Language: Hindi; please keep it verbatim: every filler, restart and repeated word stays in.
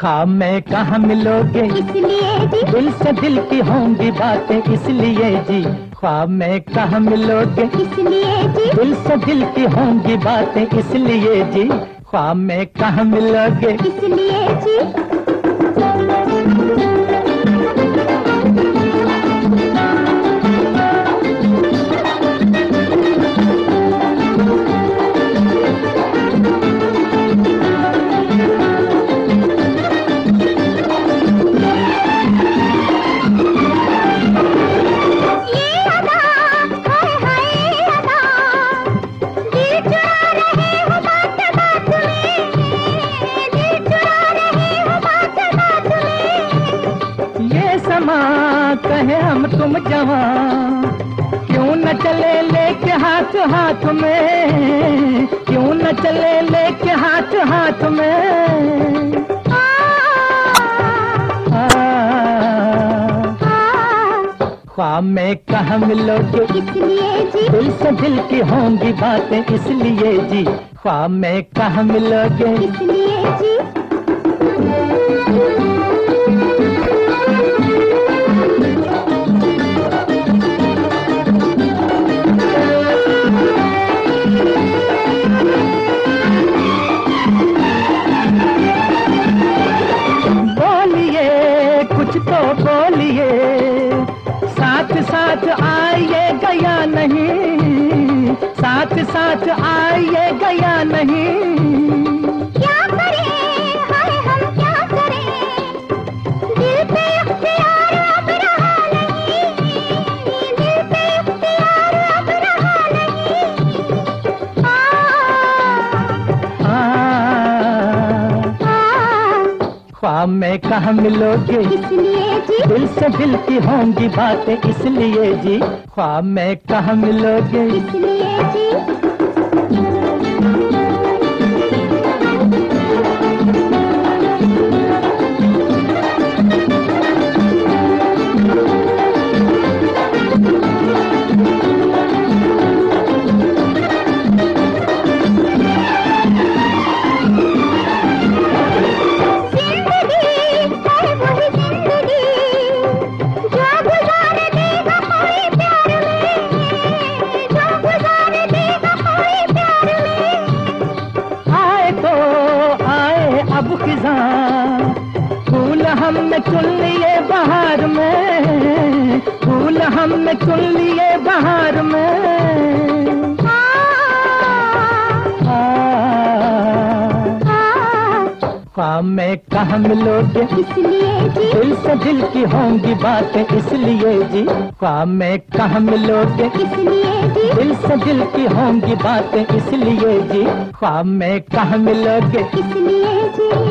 ख्वाब में कहाँ मिलोगे इसलिए जी, दिल से दिल की होंगी बातें इसलिए जी। ख्वाब में कहाँ मिलोगे इसलिए जी, दिल से दिल की होंगी बातें इसलिए जी। ख्वाब में कहाँ मिलोगे इसलिए जी। कहे हम तुम जवां क्यों न चले लेके हाथ हाथ में, क्यों न चले लेके हाथ हाथ में। ख्वाब में कहाँ मिलोगे इसलिए जी, दिल से दिल की होंगी बातें इसलिए जी। ख्वाब में कहाँ मिलोगे इसलिए जी। तो बोलिए साथ साथ आइएगा या नहीं, साथ साथ आइएगा या नहीं। क्या करें हाय हम क्या करें, दिल पे इख्तियार अब रहा नहीं, दिल पे इख्तियार अब रहा नहीं। आ, आ, ख्वाब में कहाँ मिलोगे इसलिए जी, दिल से दिल की होंगी बातें इसलिए जी। ख्वाब में कहाँ मिलोगे इसलिए जी। फूल हमने चुन लिए बहार में, फूल हमने चुन लिए बहार में। ख्वाब में कहाँ मिलोगे इसलिए जी, दिल से दिल की होंगी बातें इसलिए जी। ख्वाब में कहाँ मिलोगे इसलिए जी, दिल से दिल की होंगी बातें इसलिए जी। ख्वाब में कहाँ मिलोगे इसलिए जी।